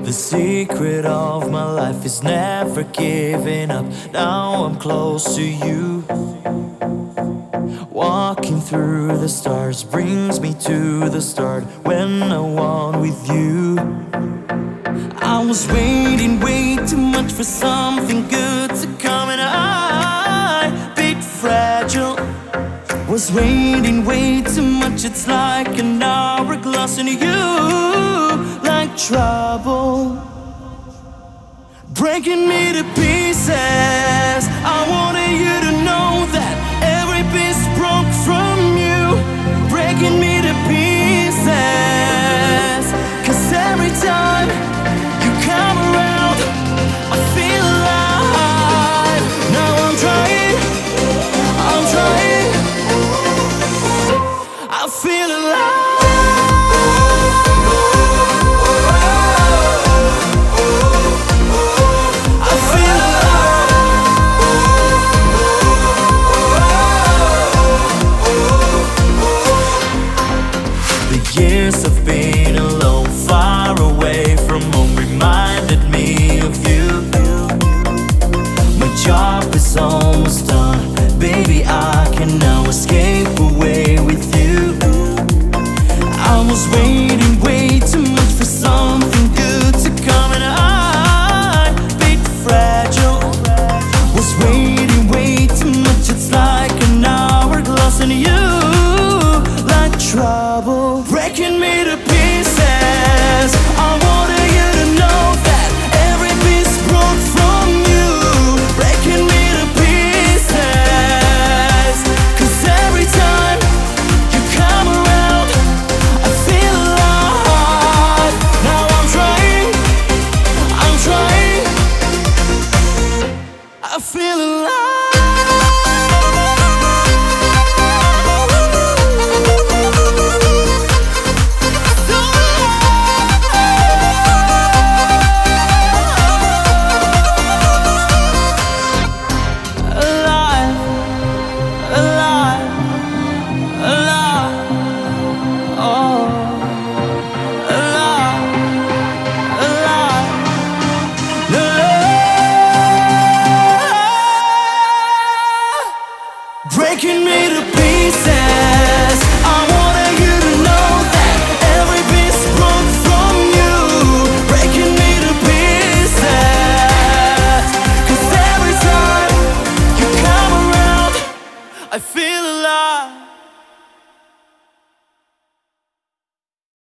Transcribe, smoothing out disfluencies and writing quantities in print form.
The secret of my life is never giving up. Now I'm close to you. Walking through the stars brings me to the start when I want with you. I was waiting way too much for something good to come, and I, bit fragile, was waiting way too much. It's like an hourglass in you, like trouble, breaking me to pieces. I wanted you to know that every piece broke from you, breaking me to pieces. 'Cause every time you come around, I feel alive. Now I'm trying, I feel alive. Years of being alone, far away from home, reminded me of you. My job is almost done, baby, I can now escape away with you. I was waiting way